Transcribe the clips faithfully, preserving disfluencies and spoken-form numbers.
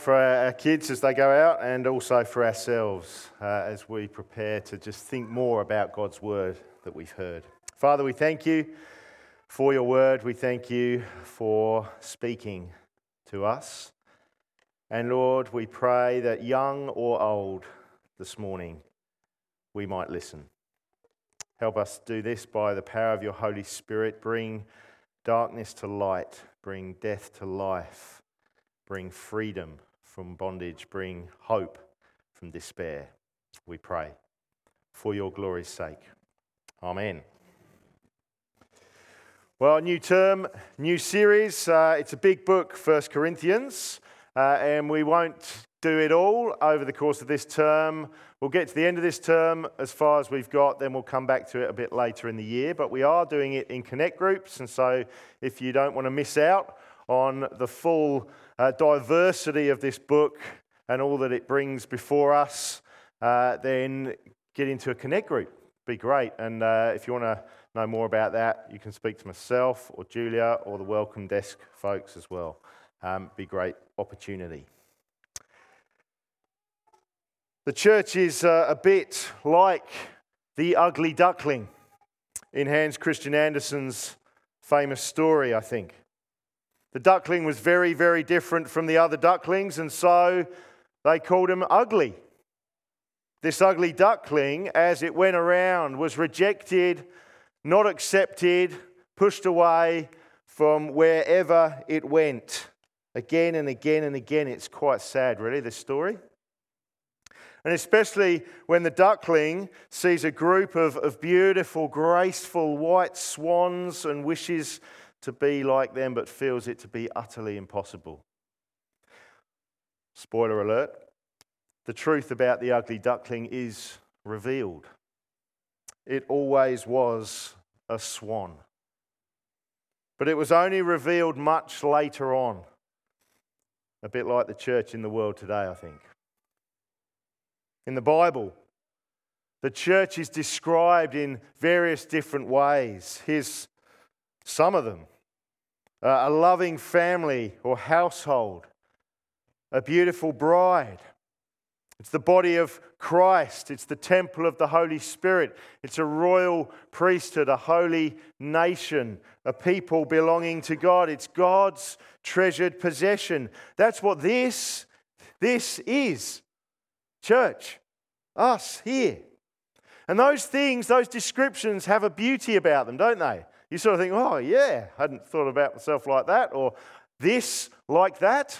For our kids as they go out, and also for ourselves uh, as we prepare to just think more about God's word that we've heard. Father, we thank you for your word. We thank you for speaking to us. And Lord, we pray that young or old this morning, we might listen. Help us do this by the power of your Holy Spirit. Bring darkness to light, bring death to life, bring freedom from bondage, bring hope from despair, we pray, for your glory's sake. Amen. Well, new term, new series. Uh, it's a big book, First Corinthians, uh, and we won't do it all over the course of this term. We'll get to the end of this term as far as we've got, then we'll come back to it a bit later in the year, but we are doing it in Connect groups, and so if you don't want to miss out on the full uh, diversity of this book and all that it brings before us, uh, then get into a Connect group. Be great. And uh, if you want to know more about that, you can speak to myself or Julia or the Welcome Desk folks as well. Um, be great opportunity. The church is uh, a bit like the ugly duckling in Hans Christian Andersen's famous story, I think. The duckling was very, very different from the other ducklings, and so they called him ugly. This ugly duckling, as it went around, was rejected, not accepted, pushed away from wherever it went. Again and again and again. It's quite sad, really, this story. And especially when the duckling sees a group of, of beautiful, graceful white swans and wishes to be like them, but feels it to be utterly impossible. Spoiler alert, the truth about the ugly duckling is revealed. It always was a swan. But it was only revealed much later on. A bit like the church in the world today, I think. In the Bible, the church is described in various different ways. Here's some of them. Uh, a loving family or household. A beautiful bride. It's the body of Christ. It's the temple of the Holy Spirit. It's a royal priesthood, a holy nation, a people belonging to God. It's God's treasured possession. That's what this, this is. Church. Us here. And those things, those descriptions have a beauty about them, don't they? You sort of think, oh yeah, I hadn't thought about myself like that, or this like that.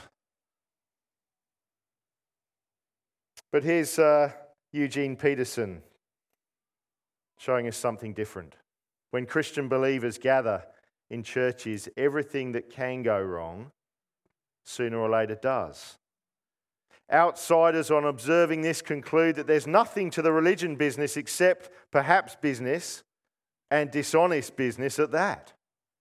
But here's uh, Eugene Peterson showing us something different. When Christian believers gather in churches, everything that can go wrong, sooner or later does. Outsiders on observing this conclude that there's nothing to the religion business except perhaps business, and dishonest business at that.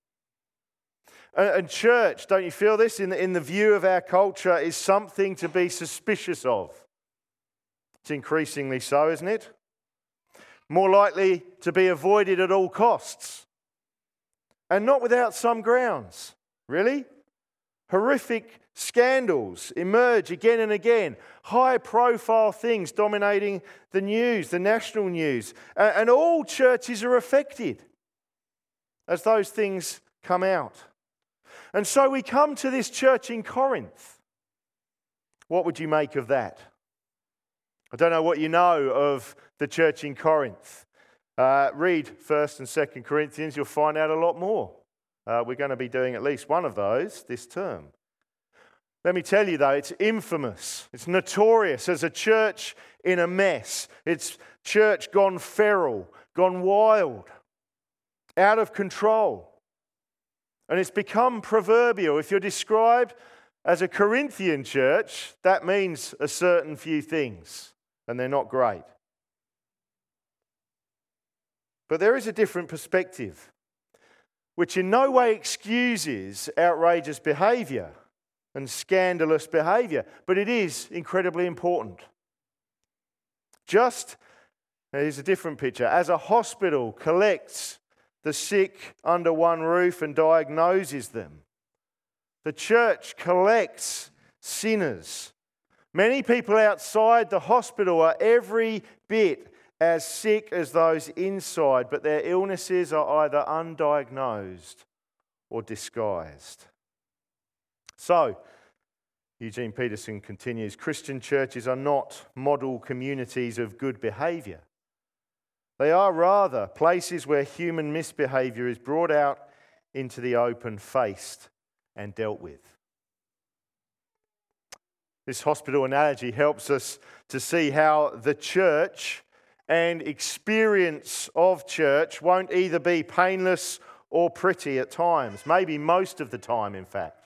And church, don't you feel this? In the, in the view of our culture, is something to be suspicious of. It's increasingly so, isn't it? More likely to be avoided at all costs. And not without some grounds. Really? Horrific scandals emerge again and again. High-profile things dominating the news, the national news. And all churches are affected as those things come out. And so we come to this church in Corinth. What would you make of that? I don't know what you know of the church in Corinth. Uh, read First and Second Corinthians, you'll find out a lot more. Uh, we're going to be doing at least one of those this term. Let me tell you though, it's infamous. It's notorious as a church in a mess. It's church gone feral, gone wild, out of control. And it's become proverbial. If you're described as a Corinthian church, that means a certain few things, and they're not great. But there is a different perspective, which in no way excuses outrageous behaviour and scandalous behaviour, but it is incredibly important. Just, here's a different picture, as a hospital collects the sick under one roof and diagnoses them, the church collects sinners. Many people outside the hospital are every bit as sick as those inside, but their illnesses are either undiagnosed or disguised. So, Eugene Peterson continues, Christian churches are not model communities of good behaviour. They are rather places where human misbehaviour is brought out into the open, faced and dealt with. This hospital analogy helps us to see how the church and experience of church won't either be painless or pretty at times, maybe most of the time, in fact.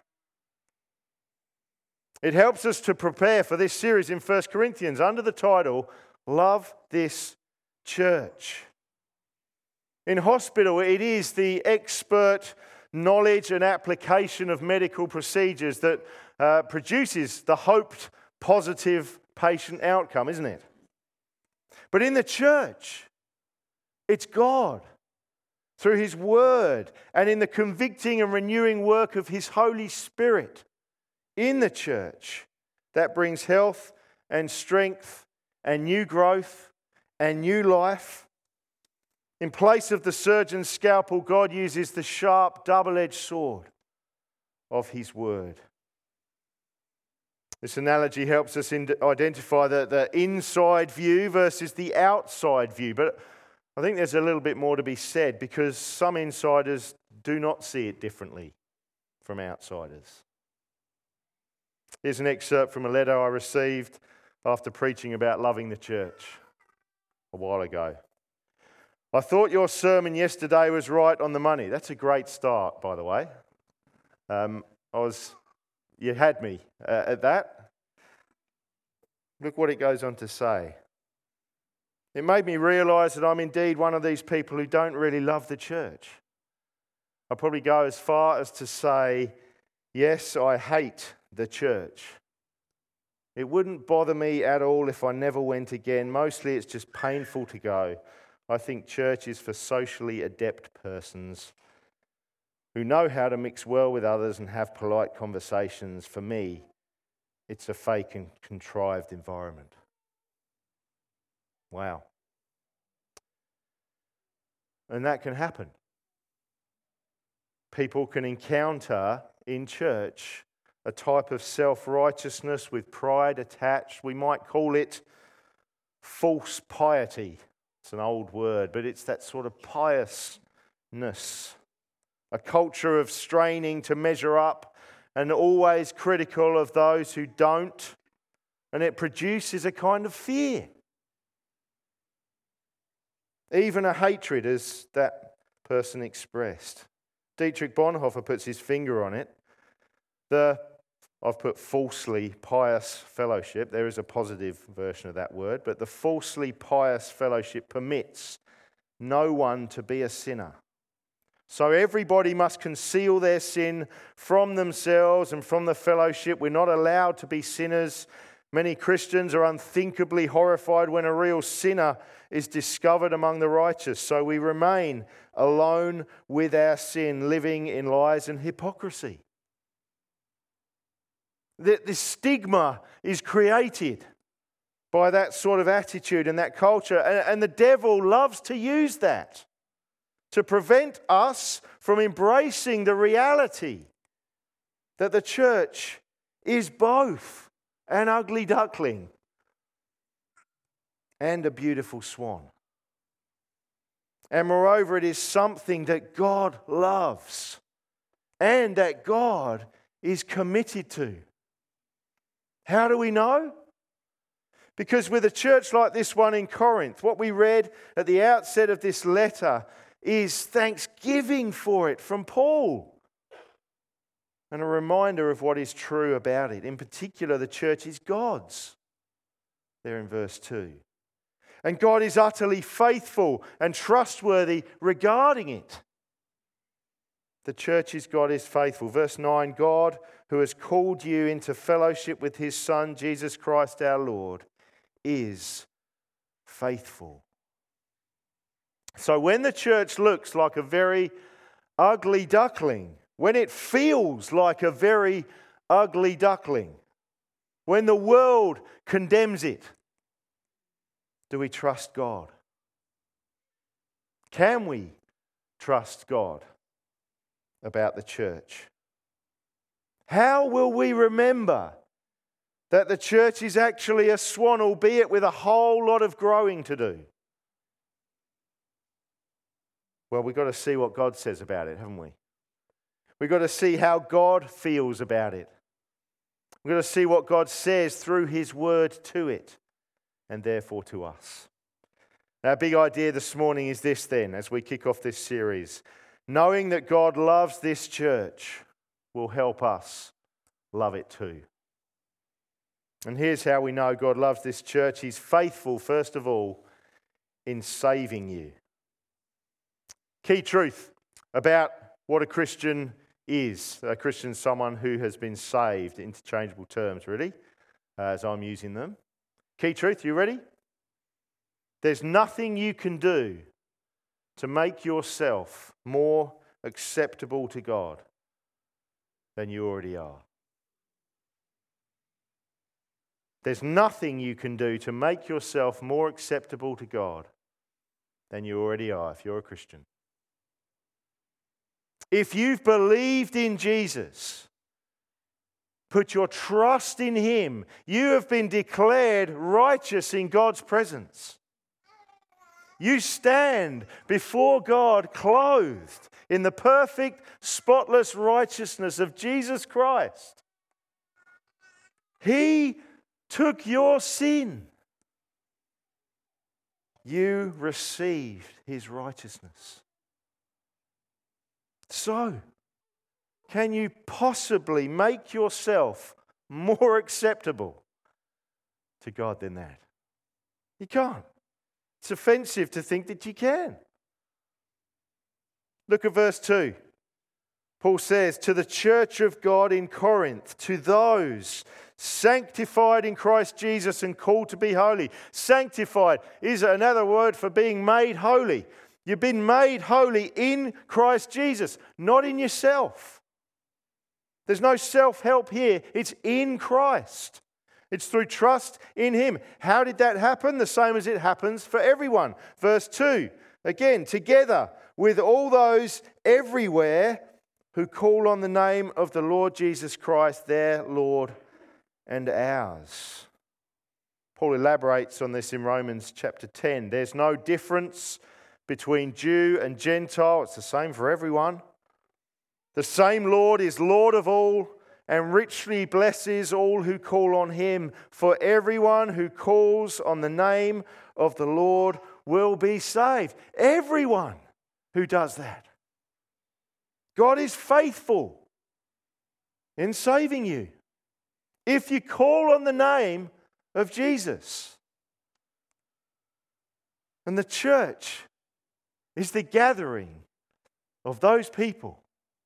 It helps us to prepare for this series in First Corinthians under the title, Love This Church. In hospital, it is the expert knowledge and application of medical procedures that uh, produces the hoped positive patient outcome, isn't it? But in the church, it's God, through His Word and in the convicting and renewing work of His Holy Spirit in the church, that brings health and strength and new growth and new life. In place of the surgeon's scalpel, God uses the sharp, double-edged sword of His Word. This analogy helps us identify the, the inside view versus the outside view. But I think there's a little bit more to be said because some insiders do not see it differently from outsiders. Here's an excerpt from a letter I received after preaching about loving the church a while ago. I thought your sermon yesterday was right on the money. That's a great start, by the way. Um, I was, you had me uh, at that. Look what it goes on to say. It made me realise that I'm indeed one of these people who don't really love the church. I'll probably go as far as to say, yes, I hate the church. It wouldn't bother me at all if I never went again. Mostly it's just painful to go. I think church is for socially adept persons who know how to mix well with others and have polite conversations. For me, it's a fake and contrived environment. Wow. And that can happen. People can encounter in church a type of self-righteousness with pride attached. We might call it false piety. It's an old word, but it's that sort of piousness. A culture of straining to measure up and always critical of those who don't. And it produces a kind of fear. Even a hatred, as that person expressed. Dietrich Bonhoeffer puts his finger on it. The, I've put falsely pious fellowship. There is a positive version of that word, but the falsely pious fellowship permits no one to be a sinner. So everybody must conceal their sin from themselves and from the fellowship. We're not allowed to be sinners. Many Christians are unthinkably horrified when a real sinner is discovered among the righteous. So we remain alone with our sin, living in lies and hypocrisy. This stigma is created by that sort of attitude and that culture. And the devil loves to use that to prevent us from embracing the reality that the church is both an ugly duckling and a beautiful swan. And moreover, it is something that God loves and that God is committed to. How do we know? Because with a church like this one in Corinth, what we read at the outset of this letter is thanksgiving for it from Paul. And a reminder of what is true about it. In particular, the church is God's. There in verse two. And God is utterly faithful and trustworthy regarding it. The church is God is faithful. Verse nine, God who has called you into fellowship with His Son, Jesus Christ our Lord, is faithful. So when the church looks like a very ugly duckling, when it feels like a very ugly duckling, when the world condemns it, do we trust God? Can we trust God about the church? How will we remember that the church is actually a swan, albeit with a whole lot of growing to do? Well, we've got to see what God says about it, haven't we? We've got to see how God feels about it. We've got to see what God says through His word to it, and therefore to us. Our big idea this morning is this then, as we kick off this series. Knowing that God loves this church will help us love it too. And here's how we know God loves this church. He's faithful, first of all, in saving you. Key truth about what a Christian is. A Christian is someone who has been saved, interchangeable terms, really, as I'm using them. Key truth, you ready? There's nothing you can do to make yourself more acceptable to God than you already are. There's nothing you can do to make yourself more acceptable to God than you already are if you're a Christian. If you've believed in Jesus, put your trust in Him, you have been declared righteous in God's presence. You stand before God clothed in the perfect, spotless righteousness of Jesus Christ. He took your sin. You received His righteousness. So, can you possibly make yourself more acceptable to God than that? You can't. It's offensive to think that you can. Look at verse two. Paul says, to the church of God in Corinth, to those sanctified in Christ Jesus and called to be holy. Sanctified is another word for being made holy. You've been made holy in Christ Jesus, not in yourself. There's no self-help here. It's in Christ. It's through trust in Him. How did that happen? The same as it happens for everyone. Verse two, again, together with all those everywhere who call on the name of the Lord Jesus Christ, their Lord and ours. Paul elaborates on this in Romans chapter ten. There's no difference between Jew and Gentile. It's the same for everyone. The same Lord is Lord of all and richly blesses all who call on Him. For everyone who calls on the name of the Lord will be saved. Everyone who does that. God is faithful in saving you if you call on the name of Jesus. And the church is the gathering of those people.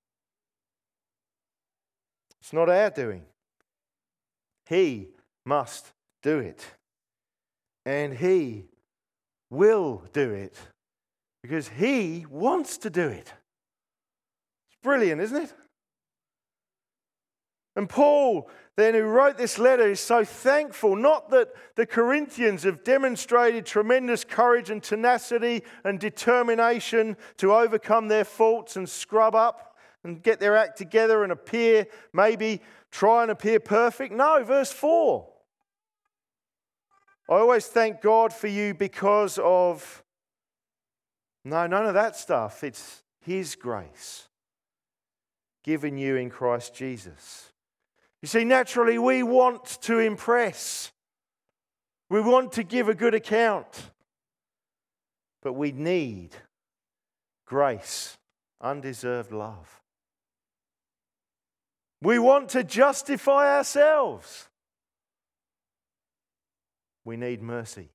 It's not our doing. He must do it. And He will do it because He wants to do it. It's brilliant, isn't it? And Paul, then, who wrote this letter, is so thankful, not that the Corinthians have demonstrated tremendous courage and tenacity and determination to overcome their faults and scrub up and get their act together and appear, maybe try and appear perfect. No, verse four. I always thank God for you because of... No, none of that stuff. It's His grace given you in Christ Jesus. You see, naturally we want to impress. We want to give a good account. But we need grace, undeserved love. We want to justify ourselves. We need mercy.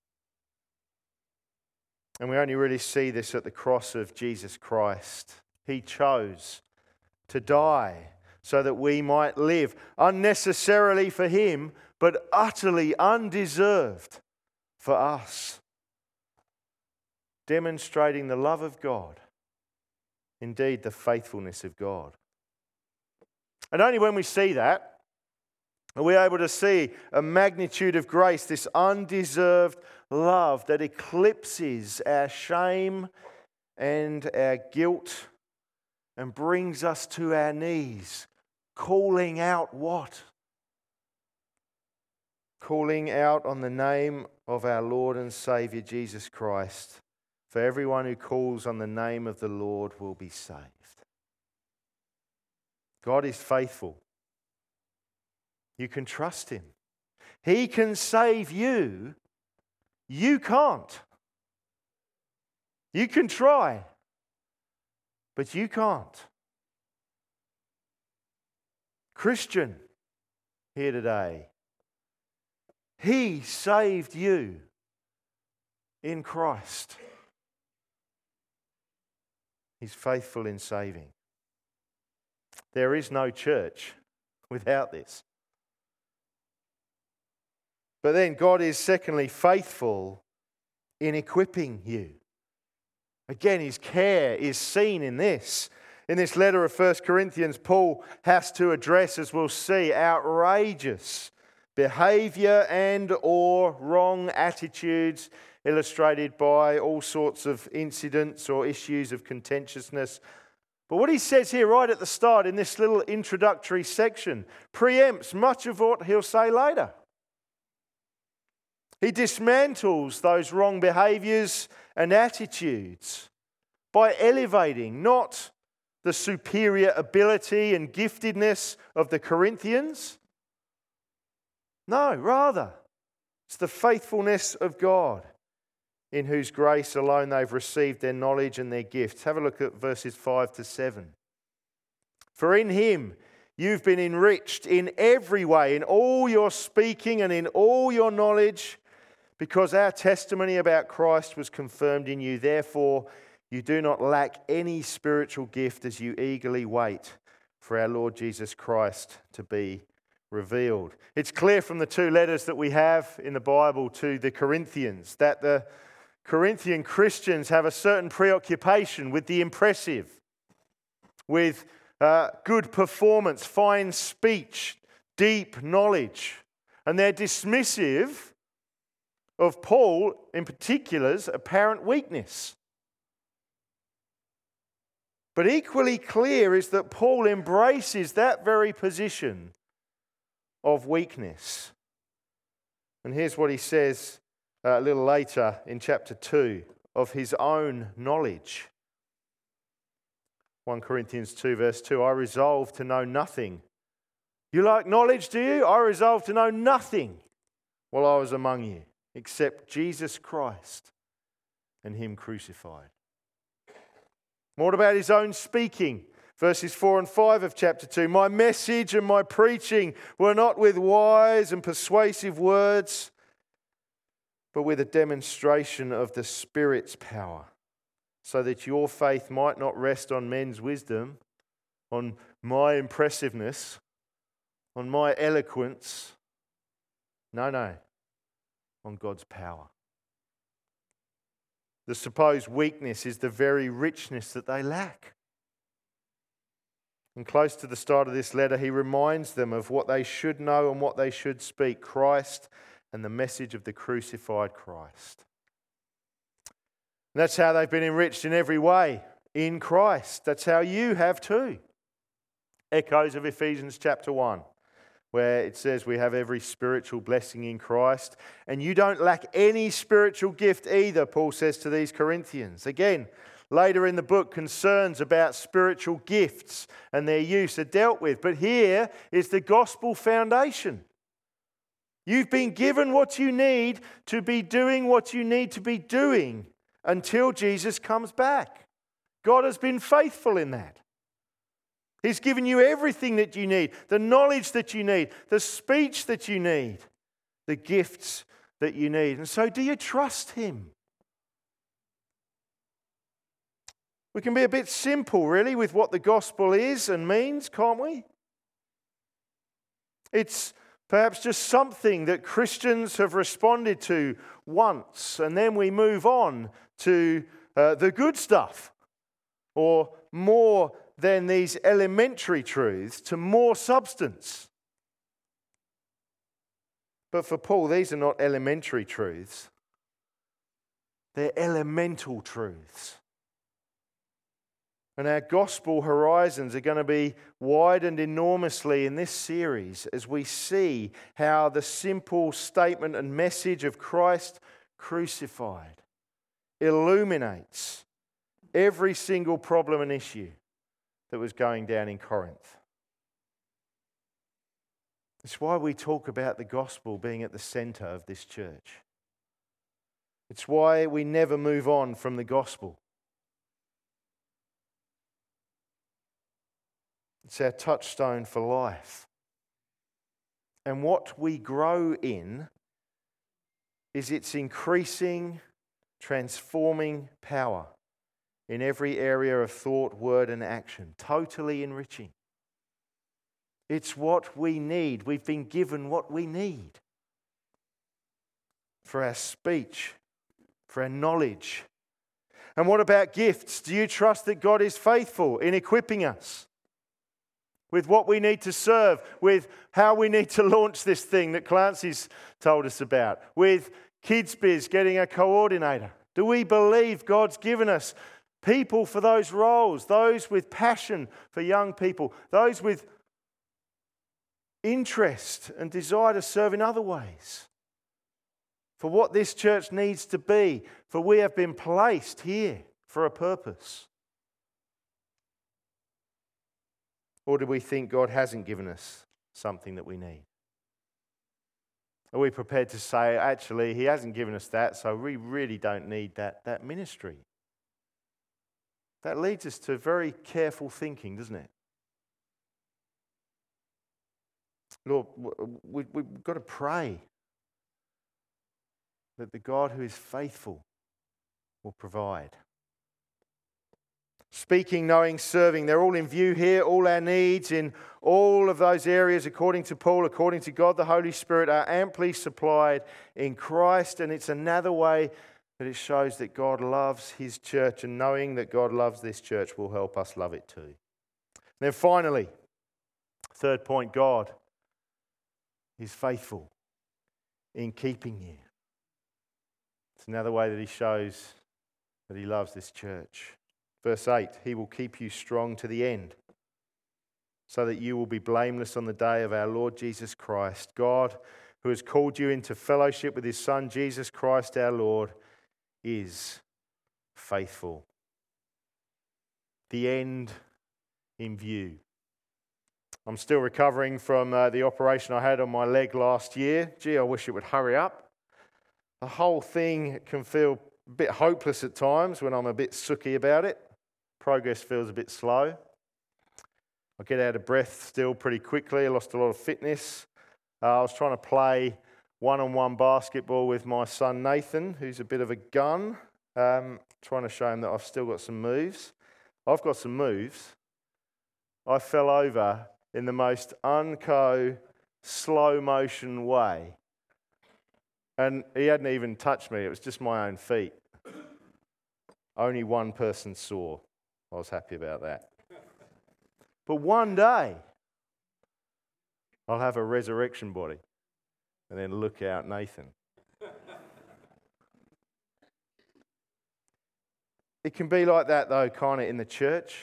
And we only really see this at the cross of Jesus Christ. He chose to die so that we might live, unnecessarily for Him, but utterly undeserved for us. Demonstrating the love of God, indeed the faithfulness of God. And only when we see that, Are we able to see a magnitude of grace, this undeserved love that eclipses our shame and our guilt and brings us to our knees, calling out what? Calling out on the name of our Lord and Saviour Jesus Christ. For everyone who calls on the name of the Lord will be saved. God is faithful. You can trust him. He can save you. You can't. You can try, but you can't. Christian, here today, he saved you in Christ. He's faithful in saving. There is no church without this. But then God is secondly faithful in equipping you. Again, his care is seen in this. In this letter of First Corinthians, Paul has to address, as we'll see, outrageous behaviour and or wrong attitudes illustrated by all sorts of incidents or issues of contentiousness. But what he says here right at the start in this little introductory section preempts much of what he'll say later. He dismantles those wrong behaviours and attitudes by elevating not the superior ability and giftedness of the Corinthians. No, rather, it's the faithfulness of God, in whose grace alone they've received their knowledge and their gifts. Have a look at verses five to seven. For in him you've been enriched in every way, in all your speaking and in all your knowledge, because our testimony about Christ was confirmed in you. Therefore, you do not lack any spiritual gift as you eagerly wait for our Lord Jesus Christ to be revealed. It's clear from the two letters that we have in the Bible to the Corinthians that the Corinthian Christians have a certain preoccupation with the impressive, with uh, good performance, fine speech, deep knowledge, and they're dismissive of Paul, in particular's apparent weakness. But equally clear is that Paul embraces that very position of weakness. And here's what he says uh, a little later in chapter two of his own knowledge. First Corinthians two verse two, I resolve to know nothing. You like knowledge, do you? I resolved to know nothing while I was among you, except Jesus Christ and him crucified. What about his own speaking? Verses four and five of chapter two. My message and my preaching were not with wise and persuasive words, but with a demonstration of the Spirit's power, so that your faith might not rest on men's wisdom, on my impressiveness, on my eloquence. No, no. On God's power. The supposed weakness is the very richness that they lack. And close to the start of this letter, he reminds them of what they should know and what they should speak: Christ and the message of the crucified Christ. And that's how they've been enriched in every way, in Christ. That's how you have too. Echoes of Ephesians chapter one, where it says we have every spiritual blessing in Christ. And you don't lack any spiritual gift either, Paul says to these Corinthians. Again, later in the book, concerns about spiritual gifts and their use are dealt with. But here is the gospel foundation. You've been given what you need to be doing what you need to be doing until Jesus comes back. God has been faithful in that. He's given you everything that you need, the knowledge that you need, the speech that you need, the gifts that you need. And so do you trust him? We can be a bit simple, really, with what the gospel is and means, can't we? It's perhaps just something that Christians have responded to once, and then we move on to uh, the good stuff, or more than these elementary truths, to more substance. But for Paul, these are not elementary truths. They're elemental truths. And our gospel horizons are going to be widened enormously in this series as we see how the simple statement and message of Christ crucified illuminates every single problem and issue that was going down in Corinth. It's why we talk about the gospel being at the centre of this church. It's why we never move on from the gospel. It's our touchstone for life. And what we grow in is its increasing, transforming power in every area of thought, word, and action. Totally enriching. It's what we need. We've been given what we need for our speech, for our knowledge. And what about gifts? Do you trust that God is faithful in equipping us with what we need to serve, with how we need to launch this thing that Clancy's told us about, with KidsBiz getting a coordinator? Do we believe God's given us people for those roles, those with passion for young people, those with interest and desire to serve in other ways, for what this church needs to be, for we have been placed here for a purpose? Or do we think God hasn't given us something that we need? Are we prepared to say, actually, He hasn't given us that, so we really don't need that, that ministry? That leads us to very careful thinking, doesn't it? Lord, we, we've got to pray that the God who is faithful will provide. Speaking, knowing, serving, they're all in view here. All our needs in all of those areas, according to Paul, according to God, the Holy Spirit, are amply supplied in Christ. And it's another way that it shows that God loves His church, and knowing that God loves this church will help us love it too. And then finally, third point, God is faithful in keeping you. It's another way that He shows that He loves this church. Verse eight, He will keep you strong to the end, so that you will be blameless on the day of our Lord Jesus Christ. God, who has called you into fellowship with His Son, Jesus Christ our Lord, is faithful. The end in view. I'm still recovering from uh, the operation I had on my leg last year. Gee, I wish it would hurry up. The whole thing can feel a bit hopeless at times when I'm a bit sooky about it. Progress feels a bit slow. I get out of breath still pretty quickly. I lost a lot of fitness. Uh, I was trying to play one-on-one basketball with my son Nathan, who's a bit of a gun, um, trying to show him that I've still got some moves. I've got some moves. I fell over in the most unco, slow-motion way. And he hadn't even touched me. It was just my own feet. Only one person saw. I was happy about that. But one day, I'll have a resurrection body and then look out Nathan. It can be like that, though, kind of in the church.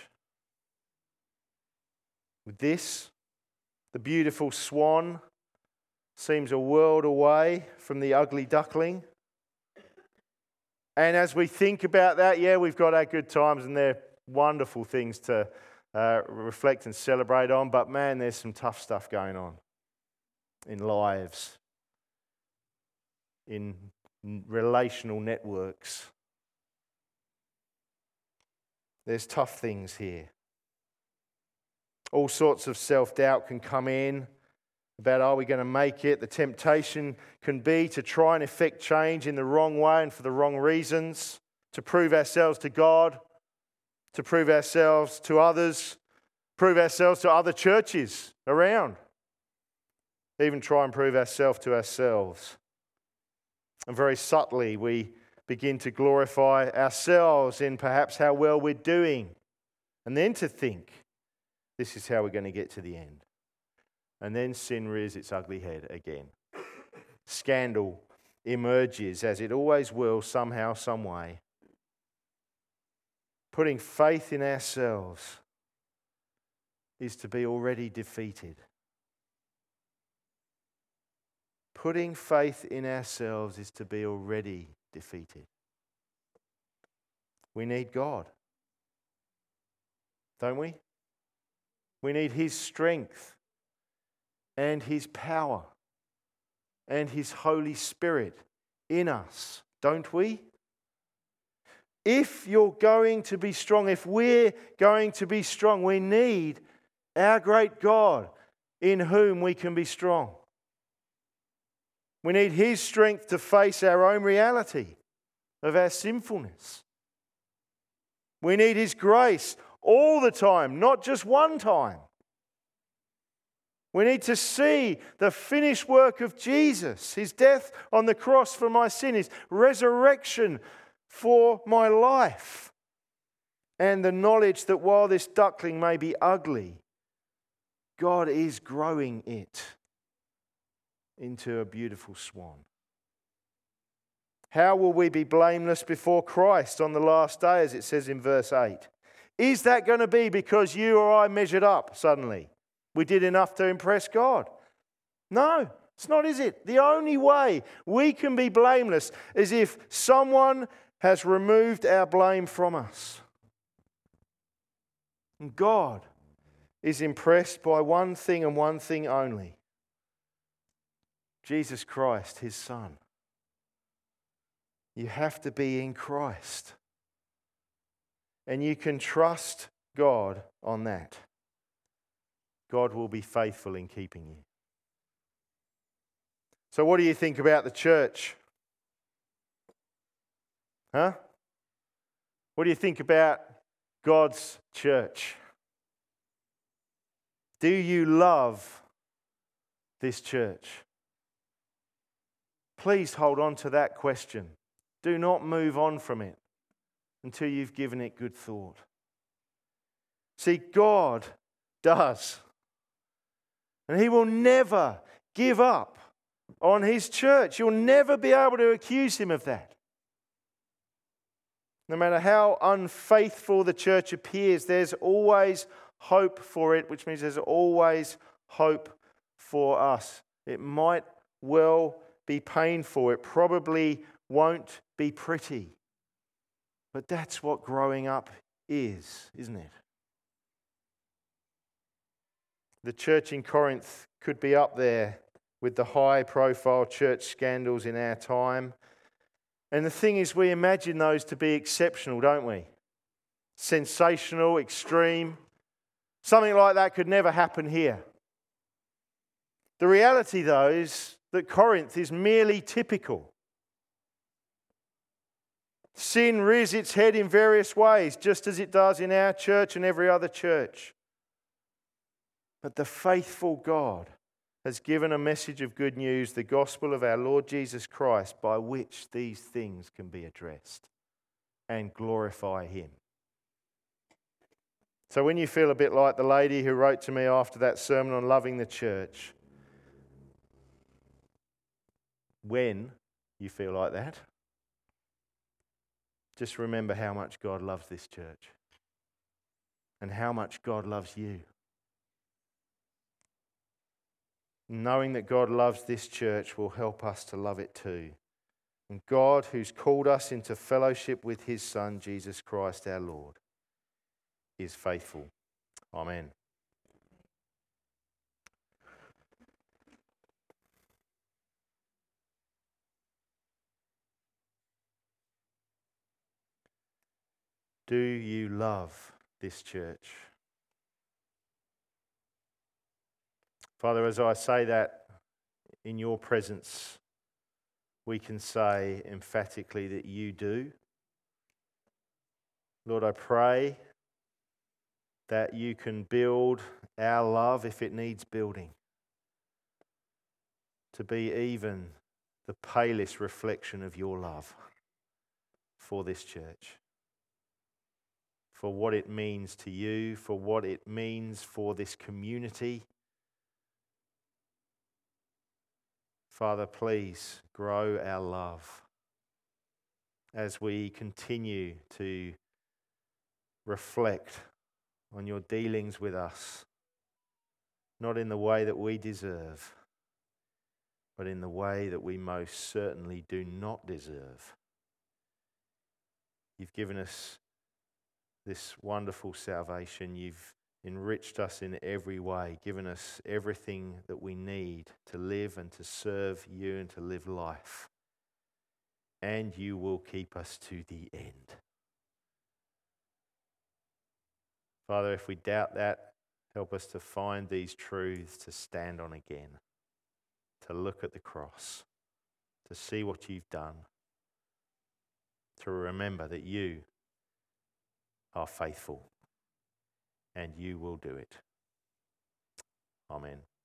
With this, the beautiful swan seems a world away from the ugly duckling. And as we think about that, yeah, we've got our good times and they're wonderful things to uh, reflect and celebrate on. But man, there's some tough stuff going on in lives, in relational networks. There's tough things here. All sorts of self-doubt can come in about, are we going to make it? The temptation can be to try and effect change in the wrong way and for the wrong reasons, to prove ourselves to God, to prove ourselves to others, prove ourselves to other churches around, even try and prove ourselves to ourselves. And very subtly, we begin to glorify ourselves in perhaps how well we're doing, and then to think, this is how we're going to get to the end. And then sin rears its ugly head again. scandal emerges, as it always will, somehow, some way. Putting faith in ourselves is to be already defeated. Putting faith in ourselves is to be already defeated. We need God, don't we? We need His strength and His power and His Holy Spirit in us, don't we? If you're going to be strong, if we're going to be strong, we need our great God in whom we can be strong. We need His strength to face our own reality of our sinfulness. We need His grace all the time, not just one time. We need to see the finished work of Jesus, His death on the cross for my sin, His resurrection for my life, and the knowledge that while this duckling may be ugly, God is growing it into a beautiful swan. How will we be blameless before Christ on the last day, as it says in verse eight? Is that going to be because you or I measured up suddenly? We did enough to impress God? No, it's not, is it? The only way we can be blameless is if someone has removed our blame from us. And God is impressed by one thing and one thing only: Jesus Christ, His Son. You have to be in Christ. And you can trust God on that. God will be faithful in keeping you. So what do you think about the church? Huh? What do you think about God's church? Do you love this church? Please hold on to that question. Do not move on from it until you've given it good thought. See, God does. And He will never give up on His church. You'll never be able to accuse Him of that. No matter how unfaithful the church appears, there's always hope for it, which means there's always hope for us. It might well be painful. It probably won't be pretty. But that's what growing up is, isn't it? The church in Corinth could be up there with the high-profile church scandals in our time. And the thing is, we imagine those to be exceptional, don't we? Sensational, extreme. Something like that could never happen here. The reality, though, is that Corinth is merely typical. Sin rears its head in various ways, just as it does in our church and every other church. But the faithful God has given a message of good news, the gospel of our Lord Jesus Christ, by which these things can be addressed and glorify Him. So when you feel a bit like the lady who wrote to me after that sermon on loving the church, when you feel like that, just remember how much God loves this church and how much God loves you. Knowing that God loves this church will help us to love it too. And God, who's called us into fellowship with His Son, Jesus Christ our Lord, is faithful. Amen. Do you love this church? Father, as I say that in your presence, we can say emphatically that you do. Lord, I pray that you can build our love if it needs building, to be even the palest reflection of your love for this church, for what it means to you, for what it means for this community, Father, please grow our love as we continue to reflect on your dealings with us, not in the way that we deserve, but in the way that we most certainly do not deserve. You've given us this wonderful salvation. You've enriched us in every way, given us everything that we need to live and to serve you and to live life. And you will keep us to the end. Father, if we doubt that, help us to find these truths to stand on again, to look at the cross, to see what you've done, to remember that you are faithful and you will do it. Amen.